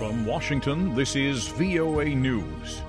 From Washington, this is VOA News.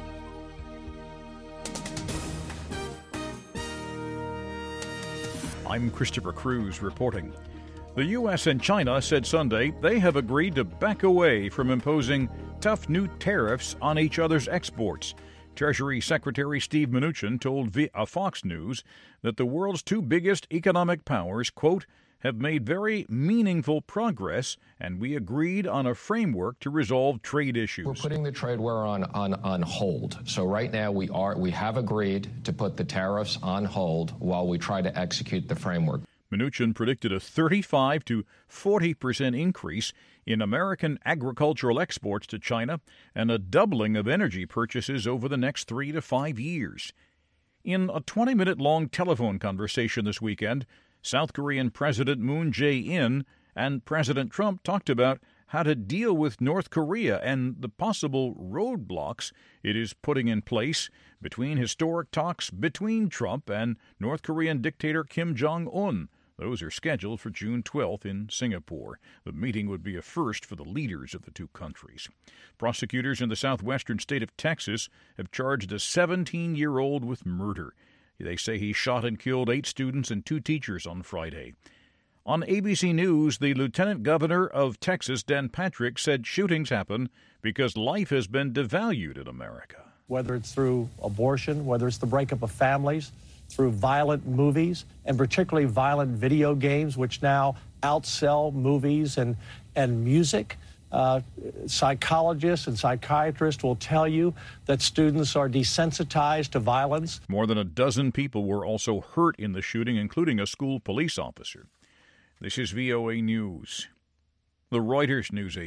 I'm Christopher Cruz reporting. The U.S. and China said Sunday they have agreed to back away from imposing tough new tariffs on each other's exports. Treasury Secretary Steve Mnuchin told Fox News that the world's two biggest economic powers, quote, have made very meaningful progress, and we agreed on a framework to resolve trade issues. We're putting the trade war on hold. So right now we have agreed to put the tariffs on hold while we try to execute the framework. Mnuchin predicted a 35 to 40% increase in American agricultural exports to China and a doubling of energy purchases over the next 3 to 5 years. In a 20-minute-long telephone conversation this weekend, South Korean President Moon Jae-in and President Trump talked about how to deal with North Korea and the possible roadblocks it is putting in place between historic talks between Trump and North Korean dictator Kim Jong-un. Those are scheduled for June 12th in Singapore. The meeting would be a first for the leaders of the two countries. Prosecutors in the southwestern state of Texas have charged a 17-year-old with murder. They say he shot and killed 8 students and 2 teachers on Friday. On ABC News, the lieutenant governor of Texas, Dan Patrick, said shootings happen because life has been devalued in America. Whether it's through abortion, whether it's the breakup of families, through violent movies, and particularly violent video games, which now outsell movies and music. Psychologists and psychiatrists will tell you that students are desensitized to violence. More than a dozen people were also hurt in the shooting, including a school police officer. This is VOA News. The Reuters news agency